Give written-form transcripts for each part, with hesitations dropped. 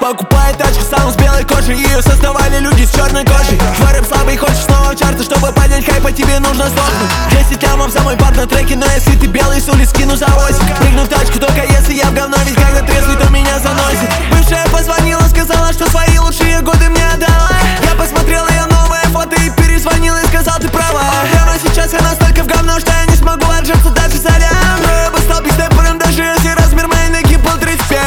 Покупает тачку сам с белой кожей, ее создавали люди с черной кожей. Творим слабый, хочешь снова в чарты, чтобы поднять хайп, а тебе нужно сдохнуть. 10 лямов за мой пар на треке, но если ты белый с улиц скину за 8. Прыгну в тачку только если я в говно, ведь когда трезвый, то меня заносит. Бывшая позвонила, сказала, что свои лучшие годы мне отдала. Я посмотрел ее новое фото и перезвонил и сказал, ты права. Прямо сейчас я настолько в говно, что я не смогу отжаться даже за лям. Но я бы стал бигстепером, даже если размер моей ноги был 35.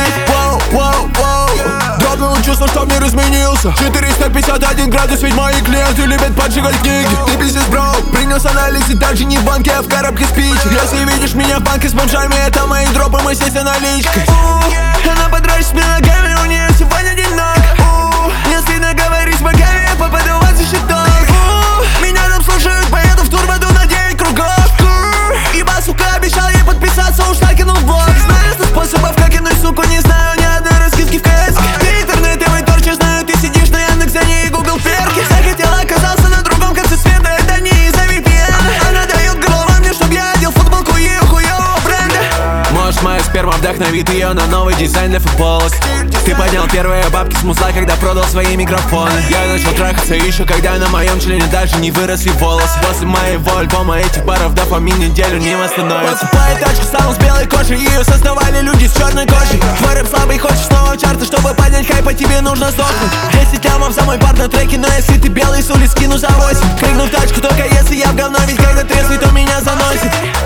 Дропнул чувство, что мир изменился. 451 градус, ведь мои клиенты любят поджигать книги. Ты бизнес, бро, принес анализ и также не в банке, а в коробке спичек. Если видишь меня в банке с бомжами, это мои дропы, мы здесь наличкой. Она подрочит мне ногами, у нее сегодня день ног. Мне стыдно говорить с богами, я попаду в вас за щиток. Меня там слушают, поеду в тур, воду на 9 кругов. Ибо, сука, обещал ей подписаться, уж так кинул в блог. Знаю 100 способов, как кинуть, суку, не знаю ни одной раскидки в КС. Ты интернет, я мой торчер, знаю, ты сидишь на Яндекс.Зене и Google перке. Захотел, оказался на другом конце света, это не из-за VPN. Она дает голова мне, чтоб я одел футболку ее хуёвого бренда. Может, моя сперма вдохновит ее на новый дизайн для футболок. Ты поднял первые бабки с мусла, когда продал свои микрофоны. Я начал трахаться еще, когда на моем члене даже не выросли волосы. После моего альбома этих баров дофамин неделю не восстановится. Покупает тачку сам с белой кожей, ее создавали люди с черной кожей. Творим слабый, хочешь снова в чарты, чтобы поднять хайп, а тебе нужно сдохнуть. 10 лямов за мой пар на треке, но если ты белый с улиц скину за 8. Прыгну в тачку только если я в говно, ведь когда трезвый, то меня заносит.